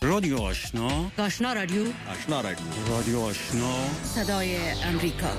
رادیو آشنا، آشنا رادیو، آشنا رادیو، رادیو آشنا، صدای امریکا.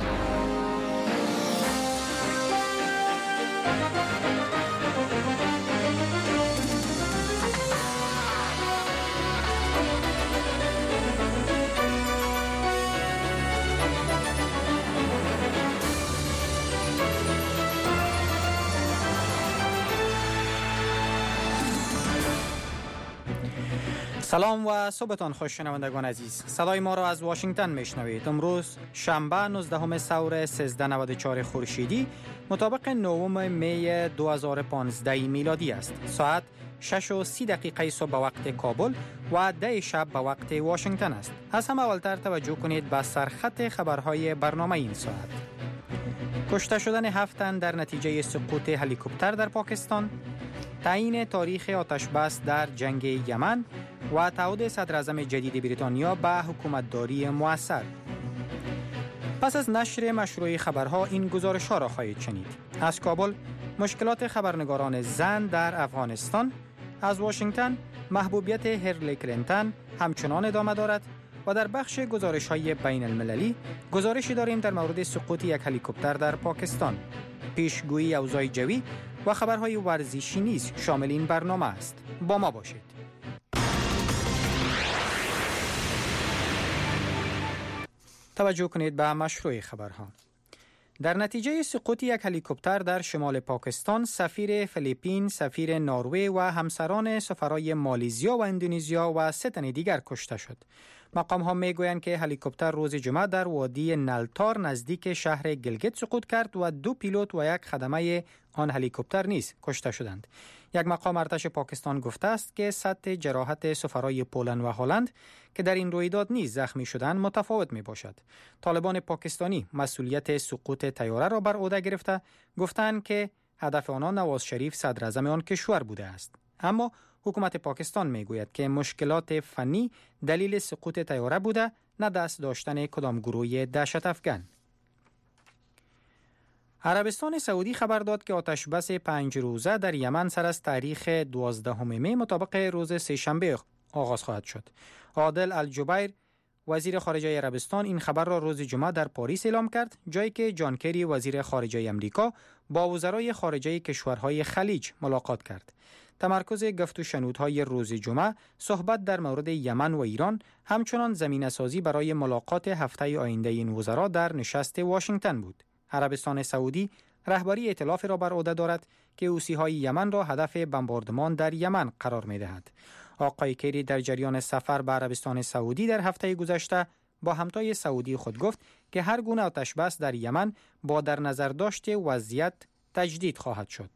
سلام و صبحتان خوش شنوندگان عزیز. صدای ما را از واشنگتن میشنوید. امروز شنبه 19 ثور 1394 خورشیدی مطابق 9 می 2015 میلادی است. ساعت 6:30 صبح به وقت کابل و 10 شب به وقت واشنگتن است. از همه اولتر توجه کنید به سرخط خبرهای برنامه این ساعت. کشته شدن 7 تن در نتیجه سقوط هلیکوپتر در پاکستان، تعیین تاریخ آتشبس در جنگ یمن و تعهد صدراعظم جدید بریتانیا به حکومتداری مؤثر. پس از نشر مشروع خبرها این گزارش‌ها را خواهید شنید. از کابل مشکلات خبرنگاران زن در افغانستان، از واشنگتن محبوبیت هیلاری کلینتون همچنان ادامه دارد و در بخش گزارش‌های بین المللی گزارشی داریم در مورد سقوط یک هلیکوپتر در پاکستان. پیشگویی اوضاع جوی و خبرهای ورزشی نیز شامل این برنامه است. با ما باشید. توجه کنید به مشروع خبرها. در نتیجه سقوط یک هلیکوپتر در شمال پاکستان، سفیر فیلیپین، سفیر نروژ و همسران سفرای مالزیا و اندونزیا و 3 تن دیگر کشته شد. مقام ها می گویند که هلیکوپتر روز جمعه در وادی نلتار نزدیک شهر گلگت سقوط کرد و 2 پیلوت و یک خدمه آن هلیکوپتر نیز کشته شدند. یک مقام ارتش پاکستان گفته است که سطح جراحت سفرای پولند و هلند که در این رویداد نیز زخمی شدند متفاوت می باشد. طالبان پاکستانی مسئولیت سقوط طیاره را بر عهده گرفته گفتند که هدف آنها نواز شریف صدراعظم آن کشور بوده است. اما حکومت پاکستان می گوید که مشکلات فنی دلیل سقوط طیاره بوده، نه دست داشتن کدام گروه دهشت افکن. عربستان سعودی خبر داد که آتشبس 5 روزه در یمن سر از تاریخ 12 می مطابق روز سه‌شنبه آغاز خواهد شد. عادل الجبیر وزیر خارجه عربستان این خبر را روز جمعه در پاریس اعلام کرد، جایی که جان کری وزیر خارجه امریکا با وزرای خارجه کشورهای خلیج ملاقات کرد. تمرکز گفت و شنودهای روز جمعه صحبت در مورد یمن و ایران، همچنان زمینه‌سازی برای ملاقات هفته آینده این وزرا در نشست واشنگتن بود. عربستان سعودی رهبری ائتلاف را بر عهده دارد که حوثی‌های یمن را هدف بمباردمان در یمن قرار می‌دهد. آقای کری در جریان سفر به عربستان سعودی در هفته گذشته با همتای سعودی خود گفت که هر گونه آتشبس در یمن با در نظر داشت وضعیت تجدید خواهد شد.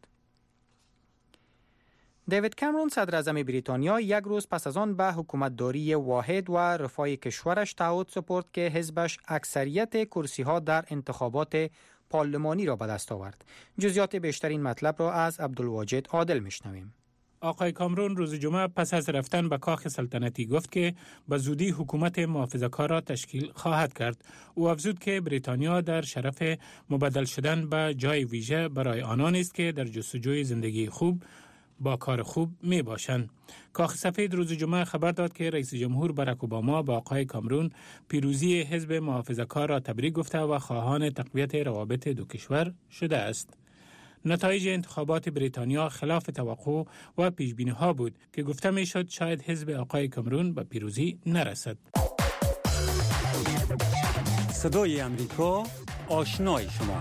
دیوید کامرون صدراعظم بریتانیا یک روز پس از آن به حکومتداری واحد و رفاه کشورش تعهد سپرد که حزبش اکثریت کرسی‌ها در انتخابات پارلمانی را به دست آورد. جزئیات بیشتر این مطلب را از عبدالواجد عادل میشنویم. آقای کامرون روز جمعه پس از رفتن به کاخ سلطنتی گفت که به زودی حکومت محافظه‌کار را تشکیل خواهد کرد. او افزود که بریتانیا در شرف مبدل شدن به جای ویژه برای آنان است که در جستجوی زندگی خوب با کار خوب می باشند. کاخ سفید روز جمعه خبر داد که رئیس جمهور باراک اوباما با آقای کامرون پیروزی حزب محافظه‌کار را تبریک گفته و خواهان تقویت روابط دو کشور شده است. نتایج انتخابات بریتانیا خلاف توقع و پیش‌بینی‌ها بود که گفته می‌شد شاید حزب آقای کامرون به پیروزی نرسد. صدای امریکا، آشنای شما.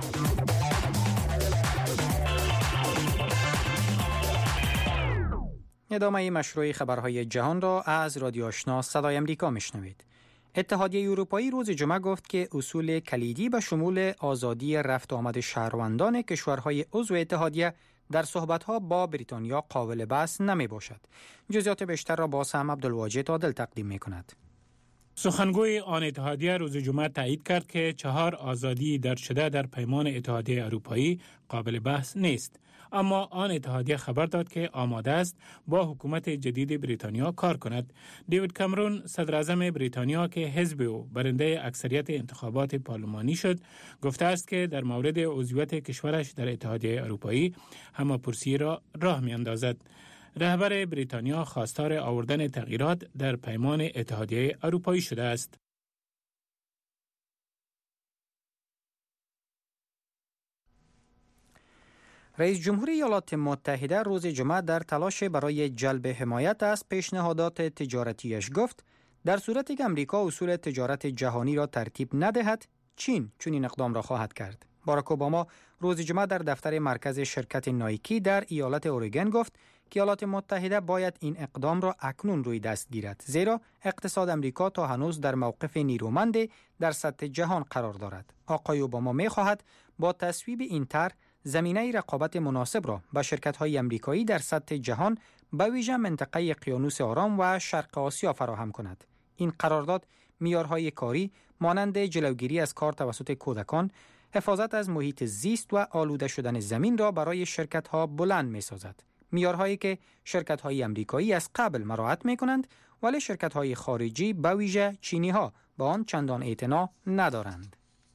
ادامه مشروع خبرهای جهان را از رادیو آشنا صدای امریکا میشنوید. اتحادیه اروپایی روز جمعه گفت که اصول کلیدی به شمول آزادی رفت و آمد شهروندان کشورهای عضو اتحادیه در صحبت‌ها با بریتانیا قابل بحث نمی باشد. جزئیات بیشتر را با سام عبدالواجد عادل تقدیم می کند. سخنگوی آن اتحادیه روز جمعه تایید کرد که 4 آزادی درج شده در پیمان اتحادیه اروپایی قابل بحث نیست. اما آن اتحادیه خبر داد که آماده است با حکومت جدید بریتانیا کار کند. دیوید کامرون صدراعظم بریتانیا که حزب او برنده اکثریت انتخابات پارلمانی شد گفته است که در مورد عضویت کشورش در اتحادیه اروپایی همه‌پرسی را راه می‌اندازد. رهبر بریتانیا خواستار آوردن تغییرات در پیمان اتحادیه اروپایی شده است. رئیس جمهوری ایالات متحده روز جمعه در تلاش برای جلب حمایت از پیشنهادات تجارتیش گفت در صورتی که امریکا اصول تجارت جهانی را ترتیب ندهد، چین چنین اقدام را خواهد کرد. باراک اوباما روز جمعه در دفتر مرکز شرکت نایکی در ایالت اورگن گفت که ایالات متحده باید این اقدام را اکنون روی دست گیرد، زیرا اقتصاد امریکا تا هنوز در موقف نیرومند در سطح جهان قرار دارد. آقای اوباما می‌خواهد با تصویب این طرح زمینه رقابت مناسب را به شرکت‌های امریکایی در سطح جهان به ویژه منطقه اقیانوس آرام و شرق آسیا فراهم کند. این قرارداد معیارهای کاری مانند جلوگیری از کار توسط کودکان، حفاظت از محیط زیست و آلوده شدن زمین را برای شرکت‌ها بلند می‌سازد. معیارهایی که شرکت‌های امریکایی از قبل مراعات می‌کنند، ولی شرکت‌های خارجی به ویژه چینی‌ها به آن چندان اعتنا ندارند.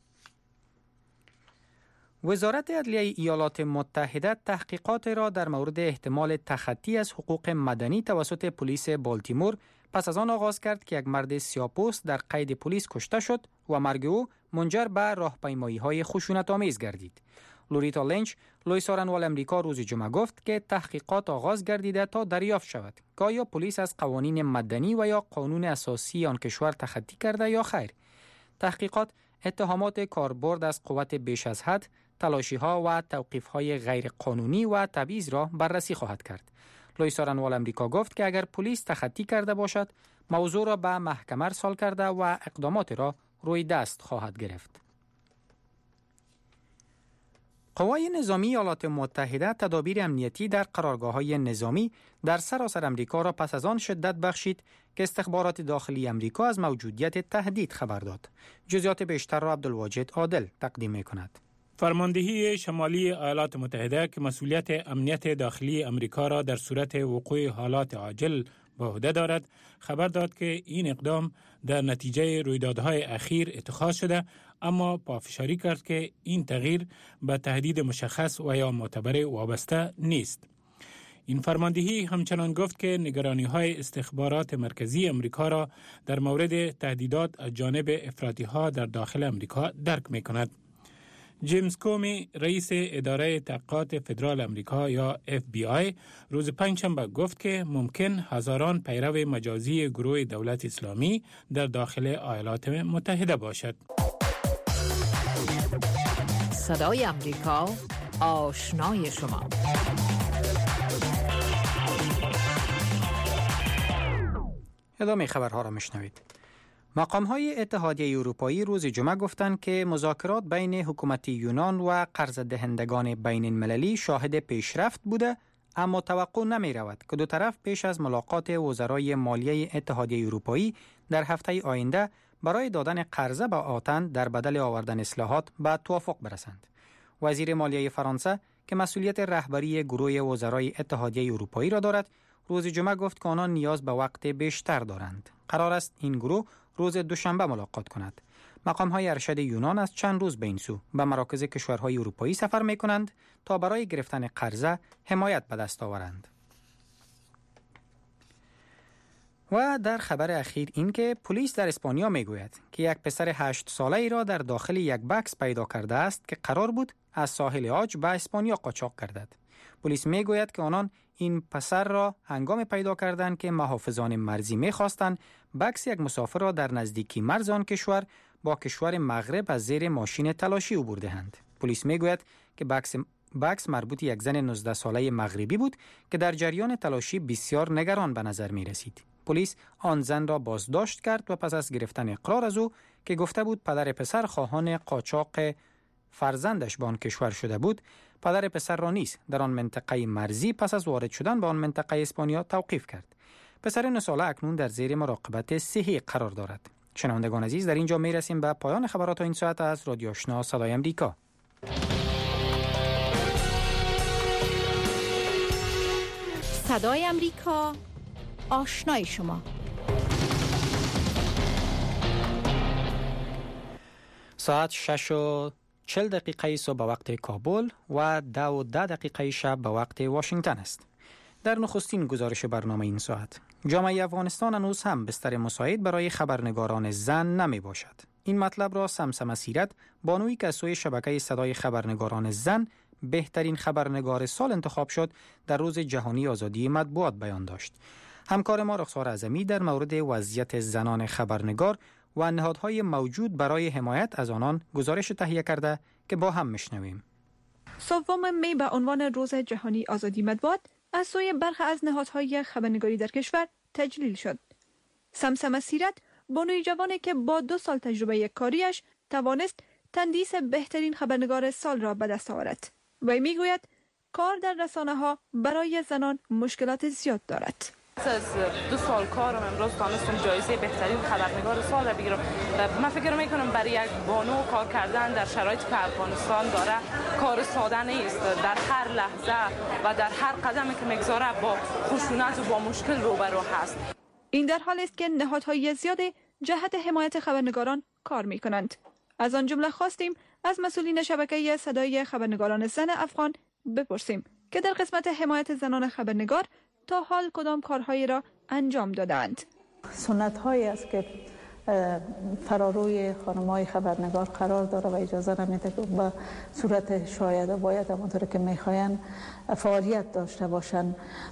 وزارت عدلیه ایالات متحده تحقیقات را در مورد احتمال تخطی از حقوق مدنی توسط پلیس بالتیمور پس از آن آغاز کرد که یک مرد سیاه‌پوست در قید پلیس کشته شد و مرگ او منجر به راهپیمایی‌های خشونت‌آمیز گردید. لوریتا لینچ، لوی سارنوال امریکا روز جمعه گفت که تحقیقات آغاز گردیده تا دریافت شود که آیا پلیس از قوانین مدنی و یا قانون اساسی آن کشور تخطی کرده یا خیر. تحقیقات اتهامات کاربرد از قوت بیش از حد، تلاشی‌ها و توقیف‌های غیر قانونی و تبعیض را بررسی خواهد کرد. لوی سارنوال امریکا گفت که اگر پلیس تخطی کرده باشد، موضوع را به محکمه ارسال کرده و اقدامات را روی دست خواهد گرفت. قوای نظامی ایالات متحده تدابیر امنیتی در قرارگاه‌های نظامی در سراسر امریکا را پس از آن شدت بخشید که استخبارات داخلی امریکا از موجودیت تهدید خبر داد. جزئیات بیشتر را عبدالواجد عادل تقدیم می‌کند. فرماندهی شمالی ایالات متحده که مسئولیت امنیت داخلی امریکا را در صورت وقوع حالات عاجل به عهده دارد، خبر داد که این اقدام در نتیجه رویدادهای اخیر اتخاذ شده، اما پافشاری کرد که این تغییر به تهدید مشخص و یا معتبر وابسته نیست. این فرماندهی همچنان گفت که نگرانی‌های استخبارات مرکزی امریکا را در مورد تهدیدات از جانب افراطی‌ها در داخل امریکا درک می‌کند. جیمز کومی، رئیس اداره تحقیقات فدرال امریکا یا FBI، روز پنجشنبه گفت که ممکن هزاران پیرو مجازی گروه دولت اسلامی در داخل ایالات متحده باشد. صدای امریکا، آشنای شما. ادامه خبرها را میشنوید. مقام‌های اتحادیه اروپایی روز جمعه گفتند که مذاکرات بین حکومت یونان و قرض دهندگان بین المللی شاهد پیشرفت بوده، اما توقع نمی رود که دو طرف پیش از ملاقات وزرای مالیه اتحادیه اروپایی در هفته آینده برای دادن قرضه به آتن در بدل آوردن اصلاحات به توافق برسند. وزیر مالیه فرانسه که مسئولیت رهبری گروه وزرای اتحادیه اروپایی را دارد، روز جمعه گفت که آنان نیاز به وقت بیشتر دارند. قرار است این گروه روز دوشنبه ملاقات کند. مقام‌های ارشد یونان از چند روز به این سو به مراکز کشورهای اروپایی سفر می‌کنند تا برای گرفتن قرضه حمایت به دست آورند. و در خبر اخیر این که پلیس در اسپانیا میگوید که یک پسر 8 ساله‌ای را در داخل یک بکس پیدا کرده است که قرار بود از ساحل عاج به اسپانیا قاچاق گردد. پلیس میگوید که آنان این پسر را هنگام پیدا کردند که محافظان مرزی می‌خواستند بکس یک مسافر را در نزدیکی مرز آن کشور با کشور مغرب از زیر ماشین تلاشی عبور دهند. پلیس میگوید که بکس مربوط یک زن 19 ساله مغربی بود که در جریان تلاشی بسیار نگران به نظر می رسید. پلیس آن زن را بازداشت کرد و پس از گرفتن اقرار از او که گفته بود پدر پسر خواهان قاچاق فرزندش به آن کشور شده بود، پدر پسر را نیز در آن منطقه مرزی پس از وارد شدن به آن منطقه اسپانیا توقیف کرد. پسر 9 ساله اکنون در زیر مراقبت صحی قرار دارد. شنوندگان عزیز، در اینجا می رسیم به پایان خبرات این ساعت از رادیو آشنا صدای امریکا. صدای امریکا، آشنای شما. ساعت 6:40 صبح به وقت کابل و 10:10 شب به وقت واشنگتن است. در نخستین گزارش برنامه این ساعت، جامعه افغانستان هنوز هم بستر مساعد برای خبرنگاران زن نمی باشد. این مطلب را سمسمه سیرت، بانویی که از سوی شبکه صدای خبرنگاران زن بهترین خبرنگار سال انتخاب شد، در روز جهانی آزادی مطبوعات بیان داشت. همکار ما رخسار اعظمی در مورد وضعیت زنان خبرنگار و نهادهای موجود برای حمایت از آنان گزارش تهیه کرده که با هم میشنویم. 3 می به عنوان روز جهانی آزادی مطبوعات از سوی برخی از نهادهای خبرنگاری در کشور تجلیل شد. سمسمه سیرت، بانوی جوانی که با 2 سال تجربه کاریش توانست تندیس بهترین خبرنگار سال را به دست آورد. وی میگوید کار در رسانه‌ها برای زنان مشکلات زیاد دارد. از 2 سال کارم امروز تانستم جایزه بهترین خبرنگار سال را بگیرم. من فکر میکنم برای یک بانو کار کردن در شرایطی که افغانستان داره کار ساده نیست. در هر لحظه و در هر قدمی که میگذاره با خشونت و با مشکل روبرو هست. این در حال است که نهادهای زیادی جهت حمایت خبرنگاران کار میکنند. از آن جمله خواستیم از مسئولین شبکه صدای خبرنگاران زن افغان بپرسیم که در قسمت حمایت زنان خبرنگار تا حال کدام کارهایی را انجام دادند. سنت هایی است که فراروی خانم‌های خبرنگار قرار داره و اجازه نمیده که به صورت شایعه باید همونطور که میخواین فعالیت داشته باشن.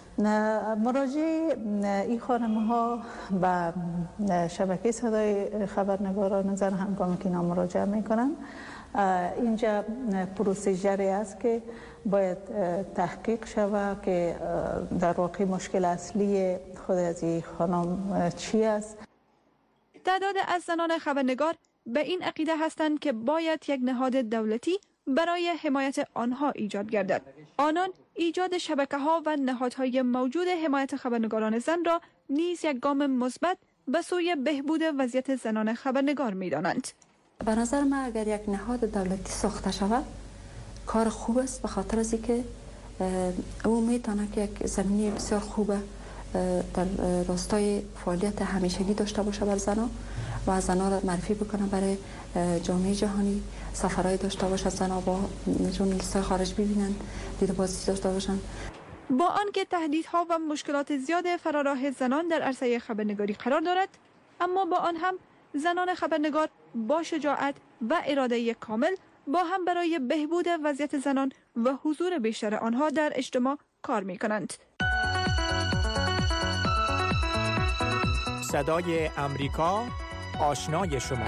مراجعه این خانم‌ها به شبکه صدای خبرنگاران زن هنگامی که اینا مراجعه میکنن، اینجا پروسیجری است که باید تحقیق شود که در واقع مشکل اصلی خود از این خانم چی است. تعداد از زنان خبرنگار به این عقیده هستند که باید یک نهاد دولتی برای حمایت آنها ایجاد گردد. آنان ایجاد شبکه‌ها و نهادهای موجود حمایت خبرنگاران زن را نیز یک گام مثبت به سوی بهبود وضعیت زنان خبرنگار می‌دانند. به نظر من اگر یک نهاد دولتی ساخته شود کار خوب است، به خاطر از اینکه او میتونه که یک زمینه بسیار خوبه در راستای فعالیت همیشگی داشته باشه بر زنان و زنان را معرفی بکنه برای جامعه جهانی، سفرهای داشته باشه، زنان با ژورنالیست‌های خارج ببینن، دیده‌بازی داشته باشن. با آنکه تهدیدها و مشکلات زیاد فراراه زنان در عرصه خبرنگاری قرار دارد، اما با آن هم زنان خبرنگار با شجاعت و اراده کامل با هم برای بهبود وضعیت زنان و حضور بیشتر آنها در اجتماع کار می کنند. صدای امریکا، آشنای شما.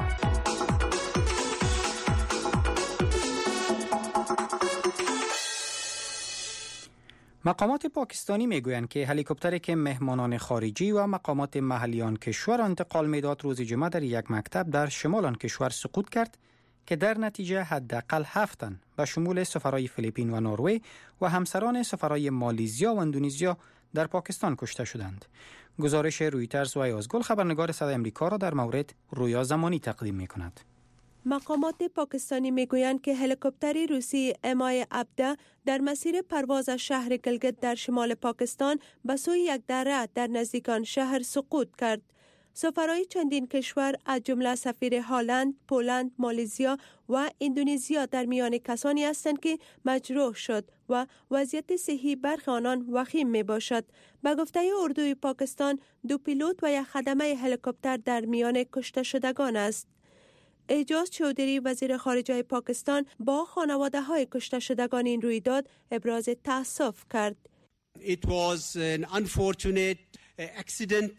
مقامات پاکستانی میگویند که هلیکوپتری که مهمانان خارجی و مقامات محلی آن کشور انتقال میداد روز جمعه در یک مکتب در شمال آن کشور سقوط کرد که در نتیجه حداقل 7 تن به شمول سفرای فیلیپین و نروژ و همسران سفرای مالزیا و اندونزیا در پاکستان کشته شدند. گزارش رویترز و ایازگل خبرنگار صدای امریکا را در مورد رویا زمانی تقدیم می‌کند. مقامات پاکستانی میگویند که هلیکوپتری روسی MI 17 در مسیر پرواز از شهر گلگت در شمال پاکستان به سوی یک دره در نزدیکان شهر سقوط کرد. سفرای چندین کشور از جمله سفیر هلند، پولند، مالزیا و اندونزیا در میان کسانی هستند که مجروح شد و وضعیت صحی برخی آنان وخیم می باشد. به گفته اردوی پاکستان 2 پیلوت و یک خدمه هلیکوپتر در میان کشته شدگان است. اعجاز چودری وزیر خارجه پاکستان با خانواده های کشته شدگان این رویداد ابراز تأسف کرد. It was an unfortunate accident.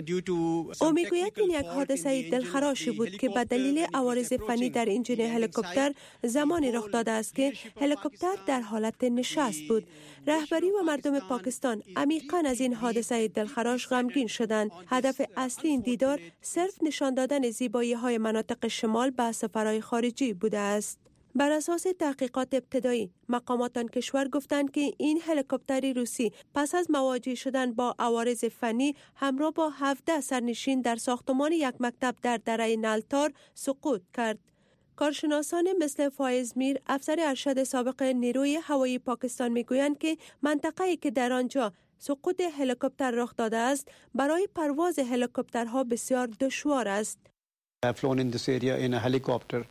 او میگوید این یک حادثه دلخراشی بود که به دلیل عوارض فنی در انجین هلیکوپتر زمانی رخ داده است که هلیکوپتر در حالت نشست بود. رهبری و مردم پاکستان عمیقاً از این حادثه دلخراش غمگین شدند. هدف اصلی این دیدار صرف نشان دادن زیبایی‌های مناطق شمال به سفرهای خارجی بوده است. بر اساس تحقیقات ابتدایی، مقامات آن کشور گفتند که این هلیکوپتری روسی پس از مواجه شدن با عوارض فنی همراه با 17 سرنشین در ساختمان یک مکتب در دره نلتار سقوط کرد. کارشناسان مثل فایز میر، افسر ارشد سابق نیروی هوایی پاکستان میگویند که منطقه‌ای که در آنجا سقوط هلیکوپتر رخ داده است، برای پرواز هلیکوپترها بسیار دشوار است. I've flown in this area in a helicopter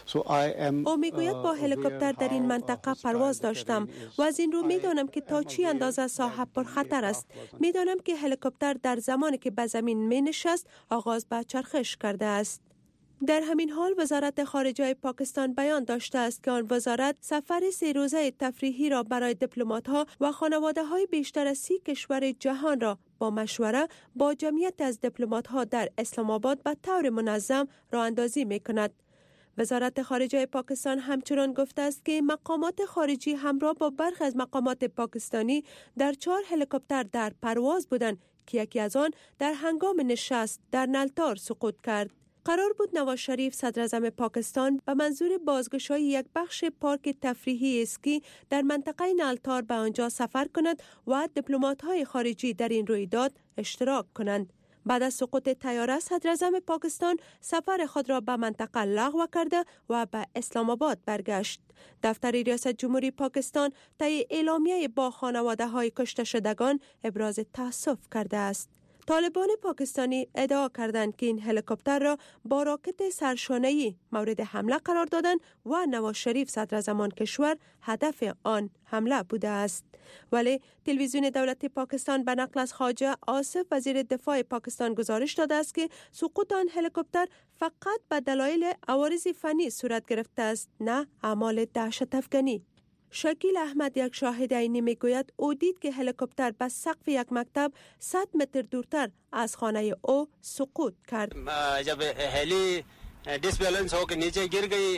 او میگوید با هلیکوپتر در این منطقه پرواز داشتم و از این رو میدانم که تا چی اندازه ساحل پر خطر است. میدانم که هلیکوپتر در زمانی که به زمین می نشست آغاز به چرخش کرده است. در همین حال وزارت خارجه پاکستان بیان داشته است که آن وزارت سفر 3 روزه تفریحی را برای دیپلمات‌ها و خانواده‌های بیشتر از 30 کشور جهان را با مشوره با جمعیت از دیپلمات‌ها در اسلام آباد به طور منظم راه اندازی می‌کند. وزارت خارجه پاکستان همچنان گفته است که مقامات خارجی همراه با برخی از مقامات پاکستانی در 4 هلیکوپتر در پرواز بودند که یکی از آن در هنگام نشست در نلتار سقوط کرد. قرار بود نواز شریف صدر اعظم پاکستان به منظور بازگشایی یک بخش پارک تفریحی اسکی در منطقه نلتار به آنجا سفر کند و دیپلمات‌های خارجی در این رویداد اشتراک کنند. بعد از سقوط طیاره صدر اعظم پاکستان سفر خود را به منطقه لغو کرده و به اسلام آباد برگشت. دفتر ریاست جمهوری پاکستان طی اعلامیه با خانواده‌های کشته شدگان ابراز تأسف کرده است. طالبان پاکستانی ادعا کردند که این هلیکوپتر را با راکت سرشانه‌ای مورد حمله قرار دادند و نواز شریف صدر اعظم کشور هدف آن حمله بوده است. ولی تلویزیون دولت پاکستان به نقل از خواجه آصف وزیر دفاع پاکستان گزارش داده است که سقوط آن هلیکوپتر فقط به دلایل عوارض فنی صورت گرفته است، نه اعمال دهشت افکنی. شکیل احمد یک شاهد عینی میگوید او دید که هلیکوپتر به سقف یک مکتب 100 متر دورتر از خانه او سقوط کرد. जब heli disbalance होकर नीचे गिर गई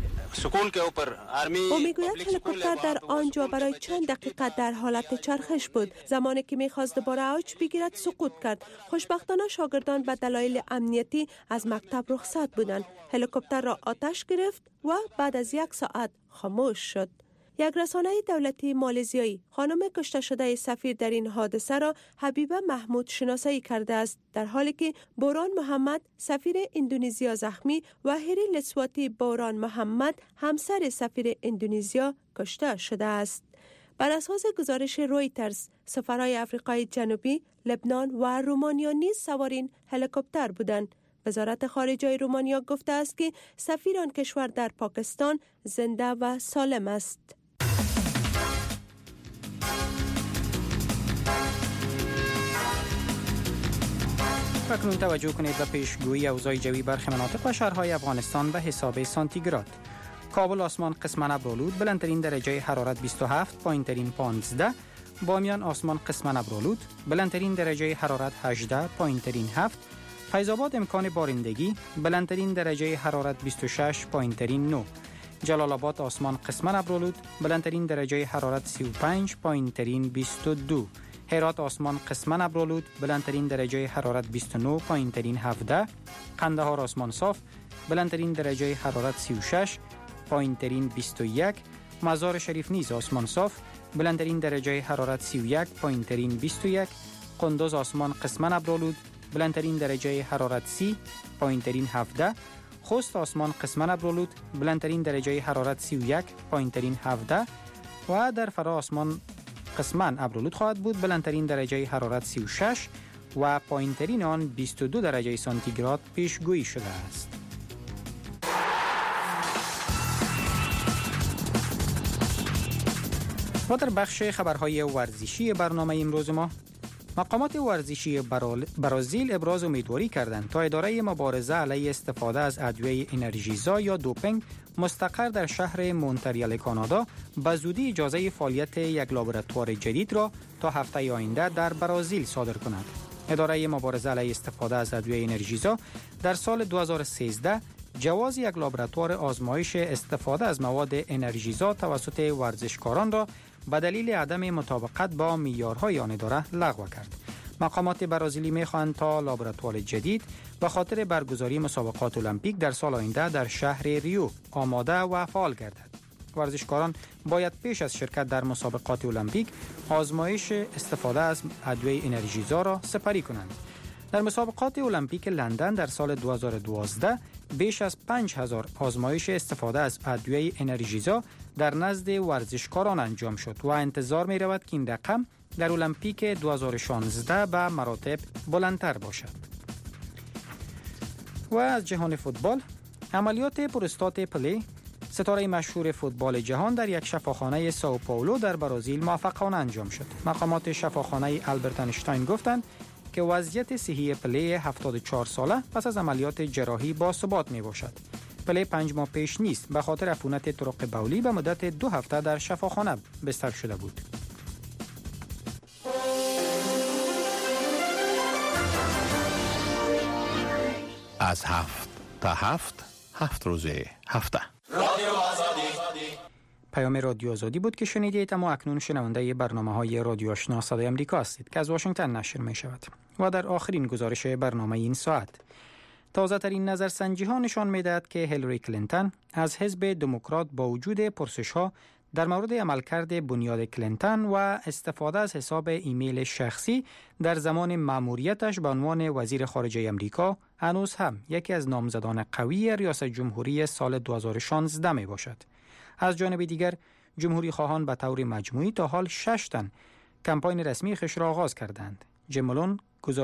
स्कूल के ऊपर army او میگوید هلیکوپتر در آنجا برای چند دقیقه در حالت چرخش بود. زمانی که میخواست دوباره اوج بگیرد سقوط کرد. خوشبختانه شاگردان به دلایل امنیتی از مکتب رخصت بودند. هلیکوپتر را آتش گرفت و بعد از 1 ساعت خاموش شد. یک رسانه دولتی مالزیایی خانم کشته شده سفیر در این حادثه را حبیبه محمود شناسایی کرده است، در حالی که بوران محمد سفیر اندونزیا زخمی و هری لسواتی بوران محمد همسر سفیر اندونزیا کشته شده است. بر اساس گزارش رویترز سفرهای آفریقای جنوبی، لبنان و رومانیا نیز سوار این هلیکوپتر بودند. وزارت خارجه رومانیا گفته است که سفیر آن کشور در پاکستان زنده و سالم است. اکنون توجه کنید به پیشگویی اوضاع جوی برخی مناطق و شهرهای افغانستان به حساب سانتیگراد. کابل آسمان قسما ابرآلود، بلندترین درجه حرارت 27، پایینترین 15. بامیان آسمان قسما ابرآلود، بلندترین درجه حرارت 18، پایینترین 7. فیض آباد امکان بارندگی، بلندترین درجه حرارت 26، پایینترین 9. جلال آباد آسمان قسما ابرآلود، بلندترین درجه حرارت 35، پایینترین 22. هرات آسمان قسما ابرآلود، بلندترین درجه حرارت 29، پایینترین 17. قندهار آسمان صاف، بلندترین درجه حرارت 36، پایینترین 21. مزار شریف نیز آسمان صاف، بلندترین درجه حرارت 31، پایینترین 21. قندوز آسمان قسما ابرآلود، بلندترین درجه حرارت 30، پایینترین 17. خوست آسمان قسما ابرآلود، بلندترین درجه حرارت 31، پایینترین 17. و در فرا آسمان قسما ابرآلود خواهد بود، بلندترین درجه حرارت 36 و پایینترین آن 22 درجه سانتیگراد پیشگویی شده است. و در بخش خبرهای ورزشی برنامه امروز ما، مقامات ورزشی برازیل ابراز امیدواری کردند تا اداره مبارزه علیه استفاده از ادویه انرژیزا یا دوپینگ مستقر در شهر مونتریال کانادا به زودی اجازه فعالیت یک لابراتوار جدید را تا هفته آینده در برازیل صادر کند. اداره مبارزه علیه استفاده از ادویه انرژیزا در سال 2013 جواز یک لابراتوار آزمایش استفاده از مواد انرژیزا توسط ورزشکاران را به دلیل عدم مطابقت با معیارهای آن اداره لغو کرد. مقامات برازیلی می‌خواهند تا لابراتوار جدید به خاطر برگزاری مسابقات المپیک در سال آینده در شهر ریو آماده و فعال گردد. ورزشکاران باید پیش از شرکت در مسابقات المپیک آزمایش استفاده از ادویه انرژیزا را سپری کنند. در مسابقات المپیک لندن در سال 2012 بیش از 5000 آزمایش استفاده از ادویه انرژیزا در نزد ورزشکاران انجام شد و انتظار می رود که این رقم در المپیک 2016 به مراتب بلندتر باشد. و از جهان فوتبال، عملیات پروستات پله، ستاره مشهور فوتبال جهان، در یک شفاخانه ساو پائولو در برزیل موفقانه انجام شد. مقامات شفاخانه آلبرت اینشتین گفتند که وضعیت صحی پله 74 ساله پس از عملیات جراحی با ثبات می باشد. پله 5 ماه پیش نیست به خاطر عفونت طرق بولی به مدت 2 هفته در شفاخانه بستر شده بود. از 7 تا 7 روز هفته. پیام رادیو آزادی بود که شنیدید. اما اکنون شنونده برنامه‌های رادیو آشنا صدای آمریکا هستید که از واشنگتن نشر می شود. و در آخرین گزارش برنامه این ساعت، تازه ترین نظرسنجی ها نشان می دهد که هیلاری کلینتون از حزب دموکرات با وجود پرسش ها در مورد عملکرد بنیاد کلینتون و استفاده از حساب ایمیل شخصی در زمان مأموریتش به عنوان وزیر خارجه آمریکا هنوز هم یکی از نامزدان قوی ریاست جمهوری سال 2016 می باشد. از جانب دیگر جمهوری خواهان به طور مجموعی تا حال 6 تن کمپاین رسمی خود را آغاز کردند. جیم مالون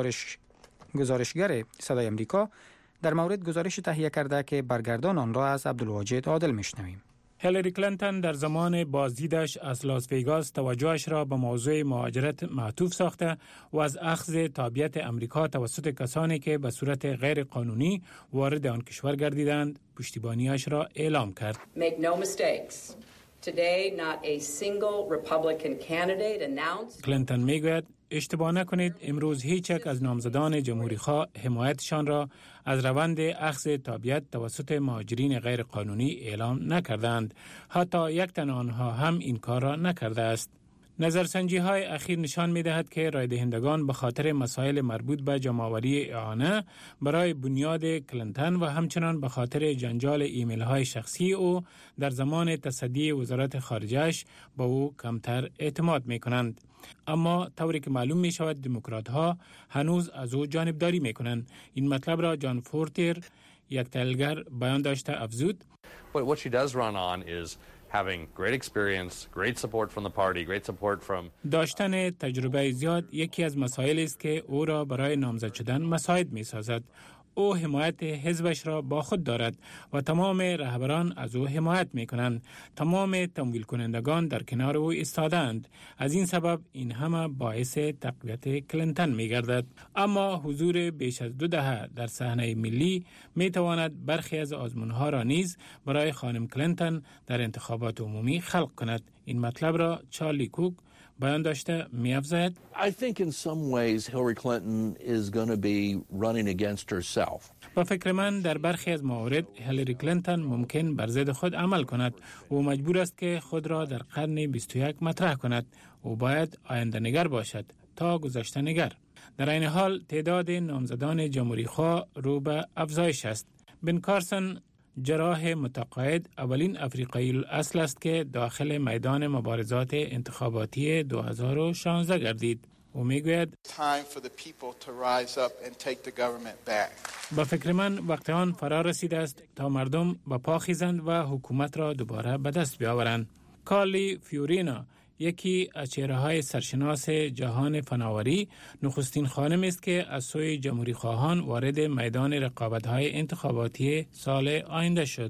گزارشگر صدای آمریکا در مورد گزارش تهیه کرده که برگردان آن را از عبدالواجد عادل میشنویم. هیلاری کلینتون در زمان بازدیدش از لاس ویگاس توجهش را به موضوع مهاجرت معطوف ساخته و از اخذ تابعیت امریکا توسط کسانی که به صورت غیر قانونی وارد آن کشور گردیدند پشتیبانیش را اعلام کرد. Make no mistakes. Today not a single Republican candidate announced. کلینتون میگوید اشتباه نکنید، امروز هیچ یک از نامزدان جمهوری خواه حمایتشان را از روند اخذ تابعیت توسط مهاجرین غیر قانونی اعلام نکردند. حتی یک تن آنها هم این کار را نکرده است. نظرسنجی های اخیر نشان می دهد که رای دهندگان به خاطر مسائل مربوط به جمع‌آوری اعانه برای بنیاد کلینتون و همچنان به خاطر جنجال ایمیل های شخصی او در زمان تصدی وزارت خارجه‌اش به او کمتر اعتماد می کنند. اما طوری که معلوم می شود دموکرات ها هنوز از او جانبداری می کنند. این مطلب را جان فورتیر، یک تحلیلگر، بیان داشته افزود. What she does run on is having great experience, great support from the party, great support from داشتن تجربه زیاد یکی از مسائل است که او را برای نامزد شدن مساعد می سازد. او حمایت حزبش را با خود دارد و تمام رهبران از او حمایت می کنند. تمام تمویل کنندگان در کنار او ایستادند. از این سبب این همه باعث تقویت کلینتون می گردد. اما حضور بیش از 2 دهه در صحنه ملی می تواند برخی از آزمونها را نیز برای خانم کلینتون در انتخابات عمومی خلق کند. این مطلب را چارلی کوک بیان داشته می افزاید. I think in some ways Hillary Clinton is going to be running against herself. با فکر من در برخی از موارد هیلاری کلینتون ممکن بر ضد خود عمل کند. او مجبور است که خود را در قرن 21 مطرح کند. او باید آینده نگر باشد تا گذشته نگر. در این حال تعداد نامزدان جمهوری خواه رو به افزایش است. بن کارسون، جراح متقاعد، اولین افریقایی اصل است که داخل میدان مبارزات انتخاباتی 2016 گردید. او میگوید با فکر من وقت آن فرا رسیده است تا مردم به پا خیزند و حکومت را دوباره به دست بیاورند. کارلی فیورینا، یکی از چهره‌های سرشناس جهان فناوری، نخستین خانم است که از سوی جمهوری خواهان وارد میدان رقابت‌های انتخاباتی سال آینده شد.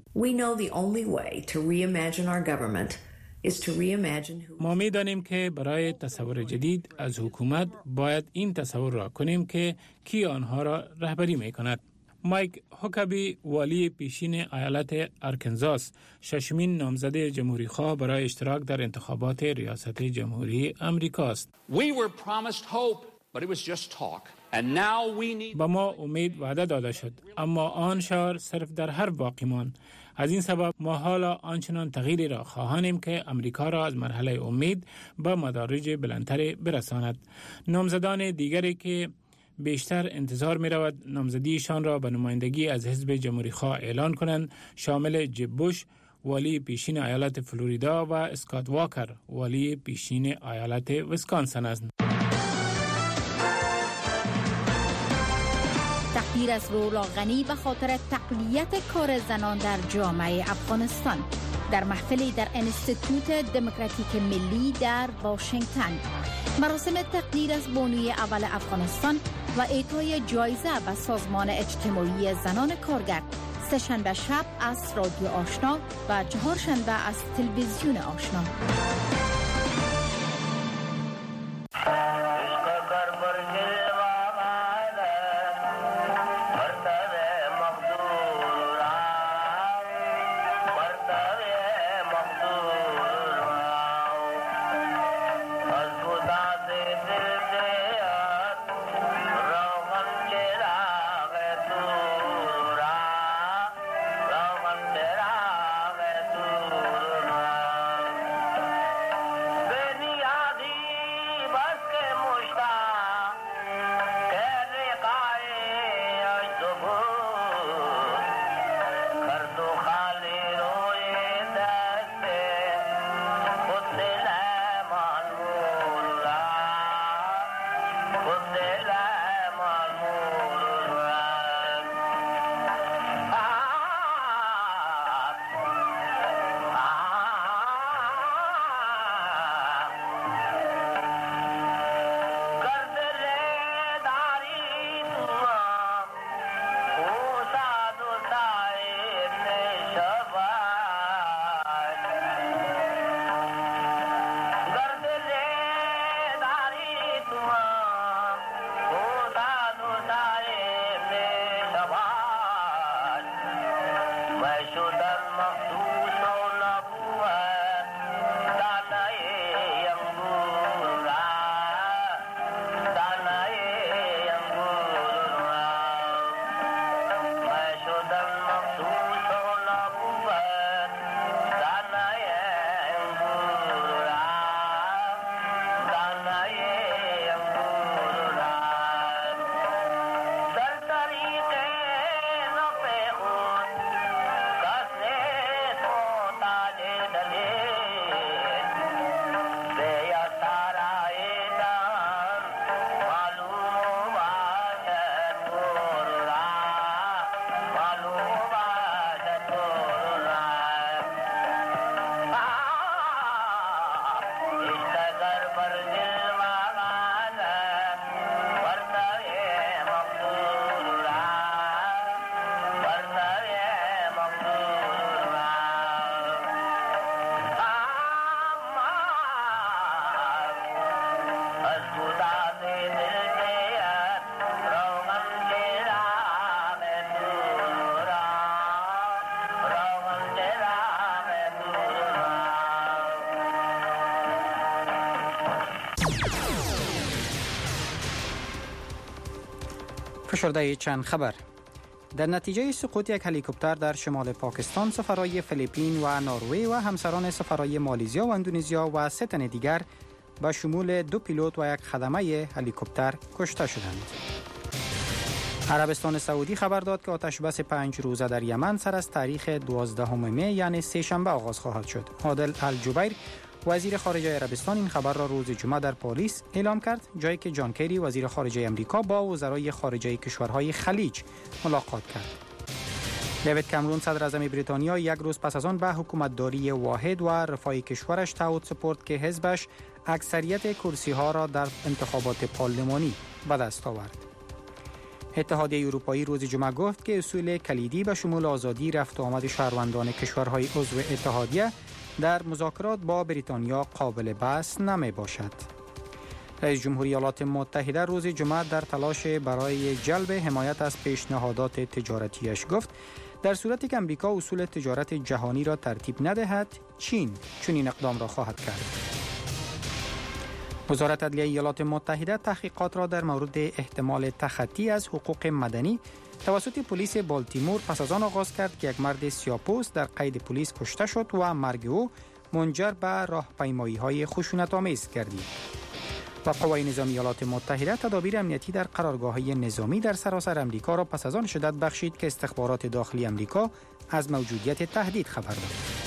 ما می‌دانیم که برای تصور جدید از حکومت باید این تصور را کنیم که کی آنها را رهبری می‌کند. مایک هوکابی، والی پیشین ایالت آرکنزاس، ششمین نامزد جمهوری خواه برای اشتراک در انتخابات ریاست جمهوری آمریکا است. با ما امید وعده داده شد، اما آن شعار صرف در حرف باقی ماند. از این سبب ما حالا آنچنان تغییری را خواهانیم که امریکا را از مرحله امید به مدارج بلندتر برساند. نامزدان دیگری که بیشتر انتظار می رود نامزدیشان را به نمایندگی از حزب جمهوری خواه اعلان کنند شامل جب بوش، والی پیشین ایالت فلوریدا، و اسکات واکر، والی پیشین ایالت ویسکانسن است. تقدیر از رولا غنی به خاطر تقویت کار زنان در جامعه افغانستان در محفلی در انستیتوت دموکراتیک ملی در واشنگتن. مراسم تقدیر از بانوی اول افغانستان و اعطای جایزه به سازمان اجتماعی زنان کارگر سه‌شنبه شب از رادیو آشنا و چهارشنبه از تلویزیون آشنا. فشرده چند خبر. در نتیجه سقوط یک هلیکوپتر در شمال پاکستان، سفرای فیلیپین و نروژ و همسران سفرای مالزیا و اندونزیا و 3 تن دیگر به شمول 2 پیلوت و یک خدمه هلیکوپتر کشته شدند. عربستان سعودی خبر داد که آتشبس 5 روزه در یمن سر از تاریخ 12 می یعنی سه شنبه آغاز خواهد شد. عادل الجبیر وزیر خارجه عربستان این خبر را روز جمعه در پاریس اعلام کرد، جایی که جان کری وزیر خارجه امریکا با وزرای خارجه کشورهای خلیج ملاقات کرد. دیوید کامرون صدر اعظم بریتانیا یک روز پس از آن به حکومتداری واحد و رفاه کشورش تعهد سپرد که حزبش اکثریت کرسی ها را در انتخابات پارلمانی به دست آورد. اتحادیه اروپایی روز جمعه گفت که اصول کلیدی به شمول آزادی رفت و آمد شهروندان کشورهای عضو اتحادیه در مذاکرات با بریتانیا قابل بحث نمی باشد. رئیس جمهوری ایالات متحده روز جمعه در تلاش برای جلب حمایت از پیشنهادات تجارتیش گفت در صورتی که امریکا اصول تجارت جهانی را ترتیب ندهد، چین چنین اقدام را خواهد کرد. وزارت عدلیه ایالات متحده تحقیقات را در مورد احتمال تخطی از حقوق مدنی توسط پلیس بالتیمور پس از آن آغاز کرد که یک مرد سیاه‌پوست در قید پلیس کشته شد و مرگ او منجر به راهپیمایی‌های خشونت‌آمیز گردید. و قوای نظامی ایالات متحده تدابیر امنیتی در قرارگاه‌های نظامی در سراسر امریکا را پس از آن شدت بخشید که استخبارات داخلی امریکا از موجودیت تهدید خبر داد.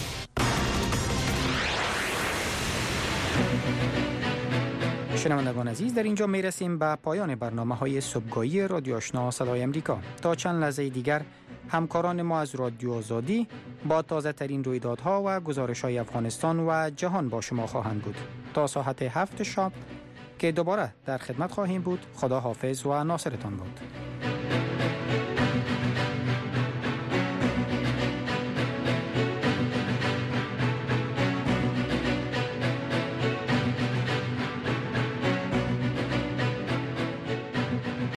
شنوندگان عزیز، در اینجا می رسیم به پایان برنامه‌های صبحگاهی رادیو آشنا صدای امریکا. تا چند لحظه دیگر همکاران ما از رادیو آزادی با تازه ترین رویدادها و گزارش‌های افغانستان و جهان با شما خواهند بود. تا ساعت 7 شب که دوباره در خدمت خواهیم بود. خدا حافظ و ناصرتان بود.